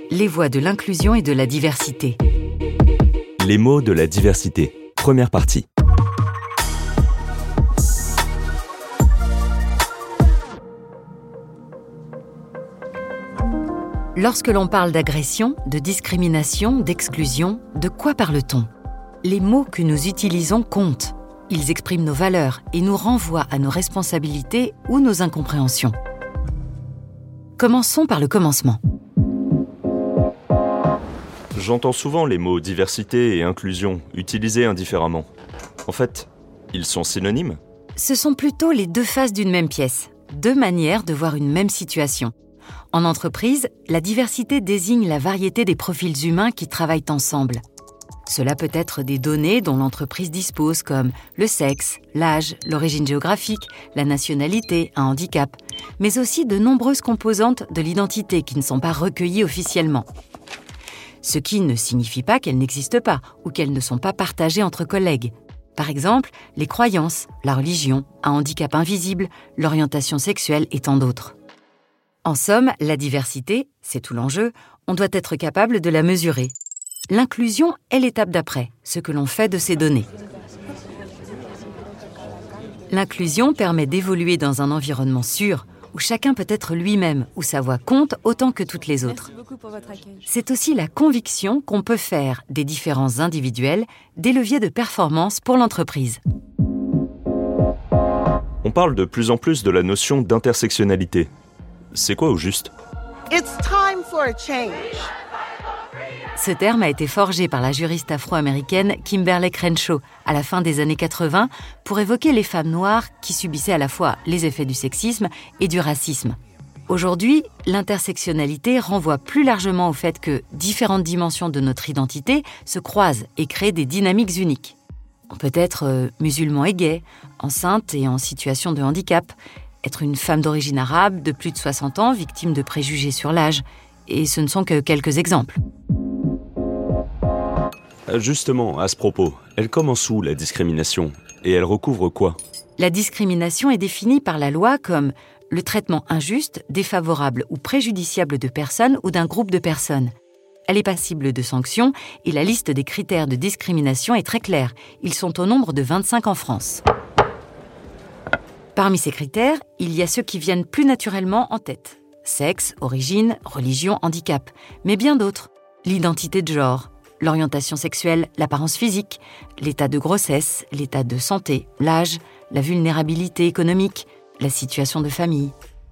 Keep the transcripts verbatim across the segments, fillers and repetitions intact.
Les voix de l'inclusion et de la diversité. Les mots de la diversité. Première partie. Lorsque l'on parle d'agression, de discrimination, d'exclusion, de quoi parle-t-on ? Les mots que nous utilisons comptent. Ils expriment nos valeurs et nous renvoient à nos responsabilités ou nos incompréhensions. Commençons par le commencement. J'entends souvent les mots diversité et inclusion utilisés indifféremment. En fait, ils sont synonymes ? Ce sont plutôt les deux faces d'une même pièce, deux manières de voir une même situation. En entreprise, la diversité désigne la variété des profils humains qui travaillent ensemble. Cela peut être des données dont l'entreprise dispose comme le sexe, l'âge, l'origine géographique, la nationalité, un handicap, mais aussi de nombreuses composantes de l'identité qui ne sont pas recueillies officiellement. Ce qui ne signifie pas qu'elles n'existent pas ou qu'elles ne sont pas partagées entre collègues. Par exemple, les croyances, la religion, un handicap invisible, l'orientation sexuelle et tant d'autres. En somme, la diversité, c'est tout l'enjeu, on doit être capable de la mesurer. L'inclusion est l'étape d'après, ce que l'on fait de ces données. L'inclusion permet d'évoluer dans un environnement sûr, où chacun peut être lui-même, où sa voix compte autant que toutes les autres. C'est aussi la conviction qu'on peut faire des différences individuelles des leviers de performance pour l'entreprise. On parle de plus en plus de la notion d'intersectionnalité. C'est quoi au juste ? It's time for a change. Ce terme a été forgé par la juriste afro-américaine Kimberlé Crenshaw à la fin des années quatre-vingts pour évoquer les femmes noires qui subissaient à la fois les effets du sexisme et du racisme. Aujourd'hui, l'intersectionnalité renvoie plus largement au fait que différentes dimensions de notre identité se croisent et créent des dynamiques uniques. On peut être euh, musulman et gay, enceinte et en situation de handicap, être une femme d'origine arabe de plus de soixante ans, victime de préjugés sur l'âge. Et ce ne sont que quelques exemples. Justement, à ce propos, elle commence où la discrimination ? Et elle recouvre quoi ? La discrimination est définie par la loi comme le traitement injuste, défavorable ou préjudiciable de personnes ou d'un groupe de personnes. Elle est passible de sanctions et la liste des critères de discrimination est très claire. Ils sont au nombre de vingt-cinq en France. Parmi ces critères, il y a ceux qui viennent plus naturellement en tête. Sexe, origine, religion, handicap, mais bien d'autres. L'identité de genre, l'orientation sexuelle, l'apparence physique, l'état de grossesse, l'état de santé, l'âge, la vulnérabilité économique, la situation de famille.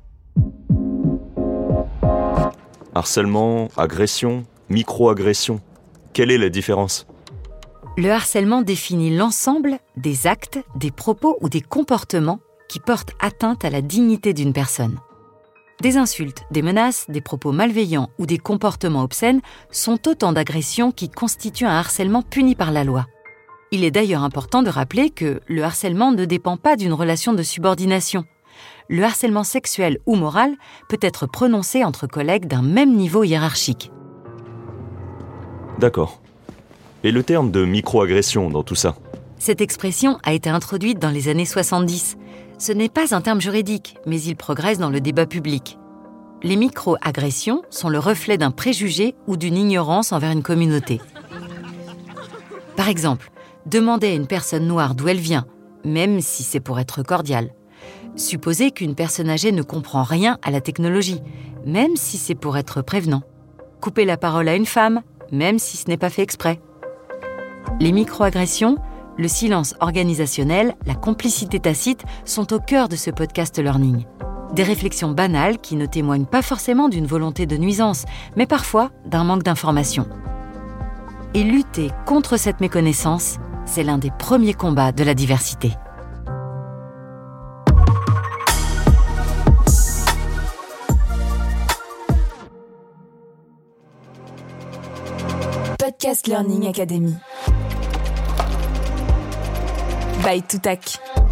Harcèlement, agression, micro-agression. Quelle est la différence ? Le harcèlement définit l'ensemble des actes, des propos ou des comportements qui portent atteinte à la dignité d'une personne. Des insultes, des menaces, des propos malveillants ou des comportements obscènes sont autant d'agressions qui constituent un harcèlement puni par la loi. Il est d'ailleurs important de rappeler que le harcèlement ne dépend pas d'une relation de subordination. Le harcèlement sexuel ou moral peut être prononcé entre collègues d'un même niveau hiérarchique. D'accord. Et le terme de micro-agression dans tout ça ? Cette expression a été introduite dans les années soixante-dix. Ce n'est pas un terme juridique, mais il progresse dans le débat public. Les micro-agressions sont le reflet d'un préjugé ou d'une ignorance envers une communauté. Par exemple, demander à une personne noire d'où elle vient, même si c'est pour être cordial. Supposer qu'une personne âgée ne comprend rien à la technologie, même si c'est pour être prévenant. Couper la parole à une femme, même si ce n'est pas fait exprès. Les micro-agressions, le silence organisationnel, la complicité tacite sont au cœur de ce podcast Learning. Des réflexions banales qui ne témoignent pas forcément d'une volonté de nuisance, mais parfois d'un manque d'information. Et lutter contre cette méconnaissance, c'est l'un des premiers combats de la diversité. Podcast Learning Academy. By Toutac.